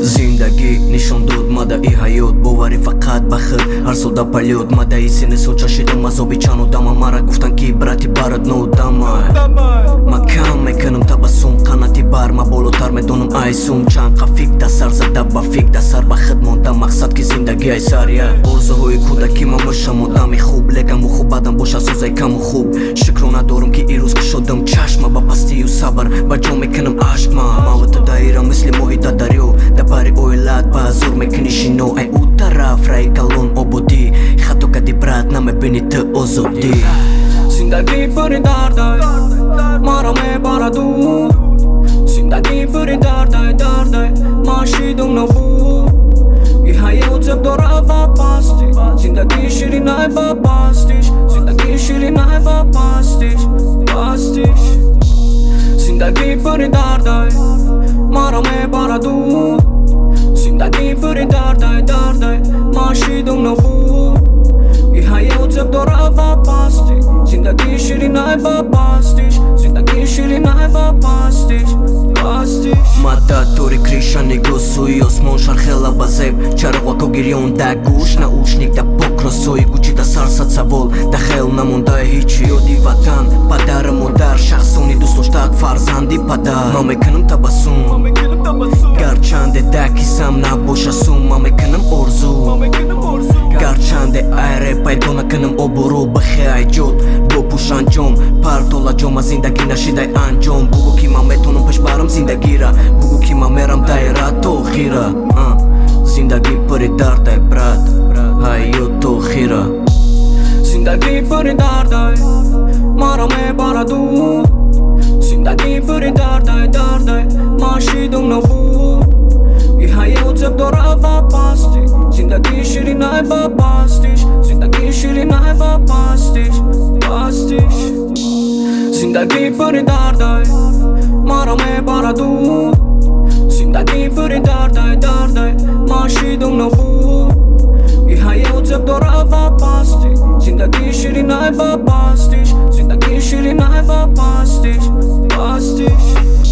زندگی نشان داد مدعی حیات باوری فقط به خود هر سودا پلیود مدعی سینه سوچا شدم از آبی چند آدم مرا گفتن که برتی برات نودم ما کم میکنم تبسم قناتی بر ما بالاتر میدونم ایسوم چند قفیق در سر زده با فیق در سر به خود ماندم مقصد که زندگی ای سریه ارزوهای کودکی ما باشم آدمی خوب لگم و خوب بدم باشه سوزای کم و خوب شکر ندارم که ایروز که شدم چشم با پستی و صبر با جا میکنم عشق ما و تو دایره مثل محیط دریو در بری اویلت با زور میکنی شینو ای او طرف رای کلون آبودی خطو کدی برات نمیبینی تو آزادی زندگی پری دردای مرا میبره دور زندگی پری دردای ما شیدم نبود این حیات زب داره با پستیش زندگی شیرینای با پستیش زندگی شیرینای با پستیش زندگی پری دردای مرا میبره دور زندگی پری دردای ما شیدم نبود این حیات زب داره با پستیش زندگی شیرینای با پستیش زندگی شیرینای با پستیش مدد طوری کریشا نگاه سوی آسمان شرخیلا بزیب چراغاکو گریون در گوش ناوشنیک در پاک راسوی گوچی در سرسد سوال در خیل نمونده هیچی یادی وطن پدر مادر شخصونی دوست داشتک فرزندی پدر ما میکنم تبسم گرچنده دکیسم نباشه سوم ما میکنم ارزو گرچنده ایره پیدا نکنم آبرو بخی ایجاد بپوش انجام پرتالا جام از زندگی نشیده انجام بگو که من میتونم پش برم زندگی را بگو که من میرم دایره تو خیره زندگی پری دردای برات حیات تو خیره زندگی پری دردای مرا میبره دور زندگی پری دردای ما شیدم نبود این حیات زب داره با پستیش زندگی شیرینای با پستیش زندگی شیرینای با پستیش زندگی پری دردای مرا میبره دور زندگی پری دردای ما شیدم نبود این حیات زب داره با پستیش زندگی شیرینای با پستیش زندگی شیرینای با پستیش